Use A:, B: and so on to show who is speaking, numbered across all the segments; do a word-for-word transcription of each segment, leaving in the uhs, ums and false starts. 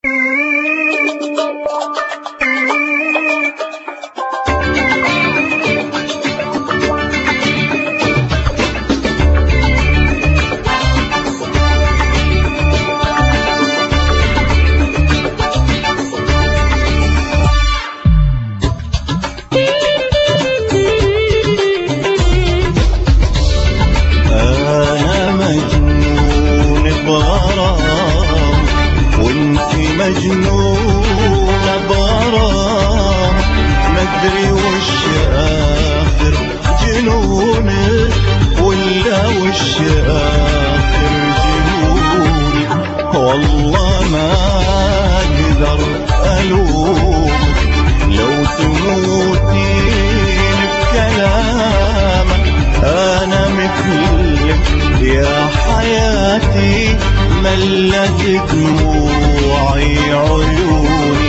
A: مجنونة بغرام، مدري وش آخر جنونك ولا وش آخر جنوني. والله ما أقدر ألومك لو تموتين بكلامك. أنا مثلك يا حياتي ملت دموعي عيوني.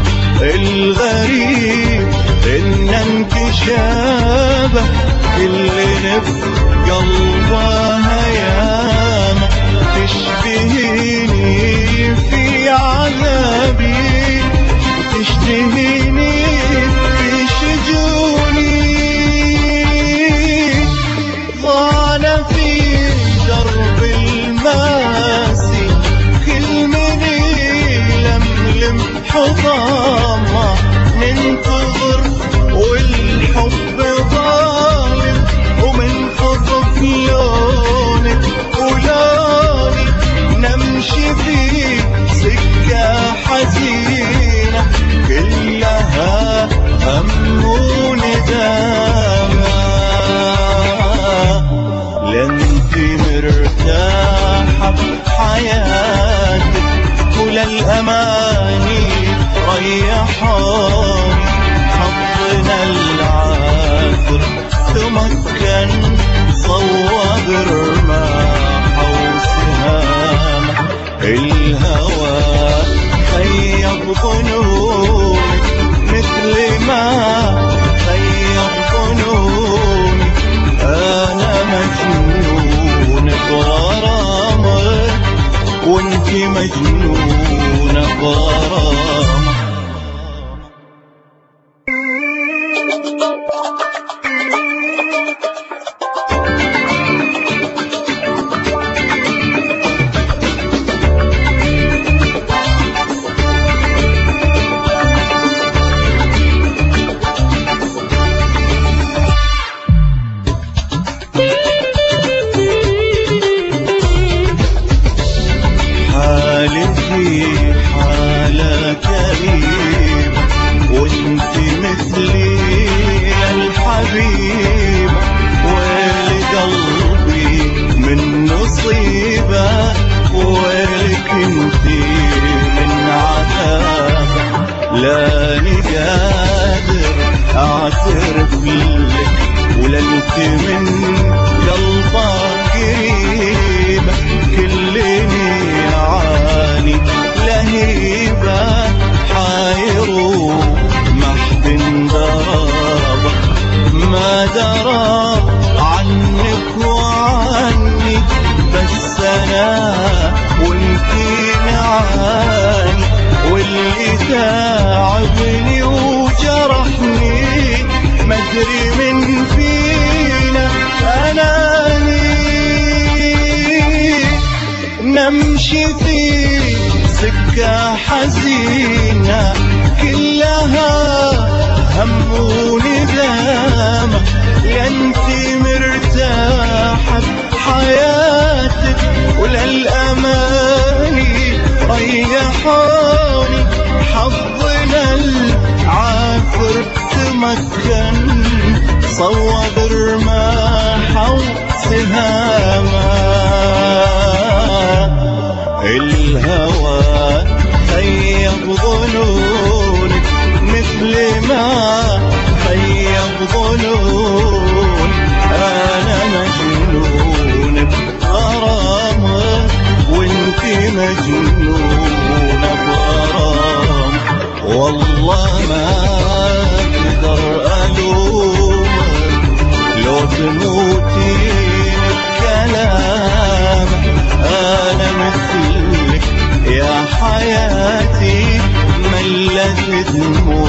A: الغريب إن انكشافك اللي في قلبها ياما تشبهيني في عذابي وتشتهيني في شجوني. ضال في درب الماسي كل من يلملم حطامه ننتظر والحب ظالم ومن خطف لونك ولوني. نمشي في سكة حزينة كلها هم وندامة. لانتي مرتاحة بحياتك ولا الأماني ريحاني. حظنا العاثر تمكن صوب رماح وسهامة. الهوى خيب ظنوني مثل ما خيب ظنوني. أنا مجنون بغرامك وانتي مجنونة بغرامك. حالتي حالة كريمة وانتي مثلي يا الحبيبة. ولقلبي من نصيبة ولك انتي من عذابة. لاني قادر اعترف لك ولا انتي من قلبك قريبة. كلني عاني لهيبة حايرو محد درابة. ما درى عنك وعني بس أنا وانتي نعاني. واللي تعبني وجرحني مدري من فينا أناني. نمشي في سكة حزينة كلها هم وندامة. لانتي مرتاحة بحياتك ولا الأماني ريحاني. حظنا العافر تمكن صوب رماحة وسهامة. الهوى خيب ظنونك مثل ما خيب ظنون. أنا مجنون بغرامك وانتي مجنونة بغرامك. والله ما أقدر ألومك لو تموتين بكلامك. أنا مثلك يا حياتي في دموعي